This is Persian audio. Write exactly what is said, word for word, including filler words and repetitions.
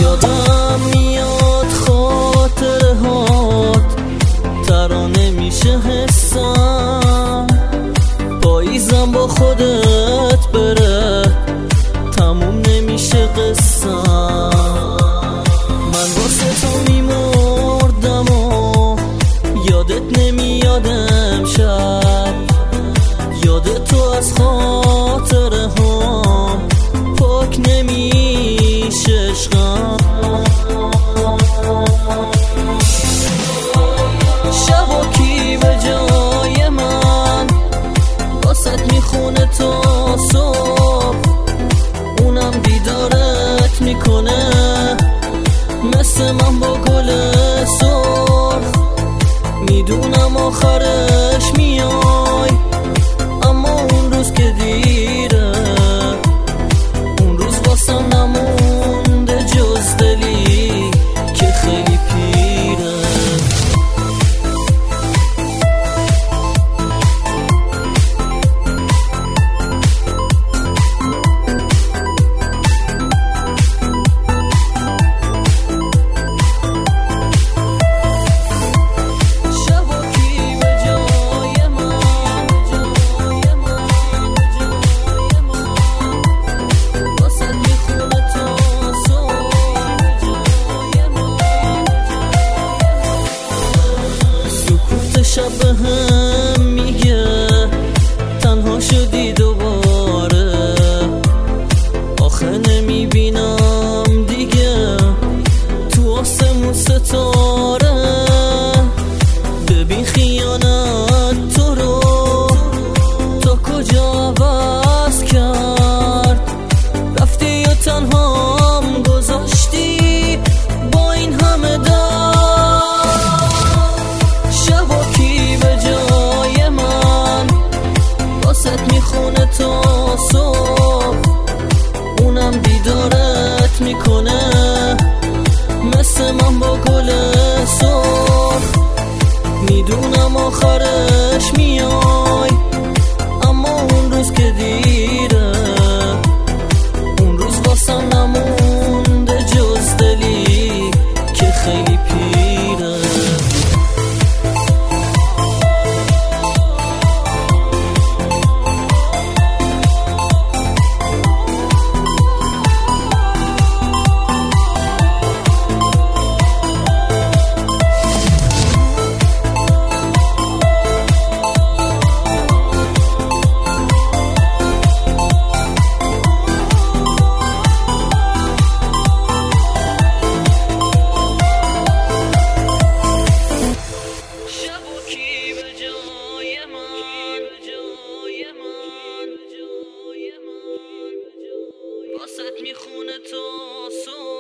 یادم میاد خاطره هات، ترانه میشه حسم، پاییزم با خودت بره، تموم نمیشه قصم. من واسه تو میمردم و یادت نمیاد امشب، یاد تو از خاطره هام پاک نمیشه عشقم. شبا کی به جای من واسط میخونه تا صبح، اونم دیدارت میکنه مثل من با گل سرخ. میدونم آخرش میای، اما اون روز که دیره، اون روز واسم نمونده جز دلی که خیلی پیره. شب به هم میگه تنها شدی دوباره، آخه نمیبینم دیگه تو آسمون ستاره. ببین خیانت تو رو تا کجا عوض کرد، رفتی یا تنهام گذاشتی با این همه درد. میخونه تا صبح، اونم دیدارت میکنه مثل من با گل سرخ. میدونم آخرش میای، اما اون روز که دیره، اون روز واسم نمونده جز دلی که خیلی پیره. واسط میخونه تا صبح.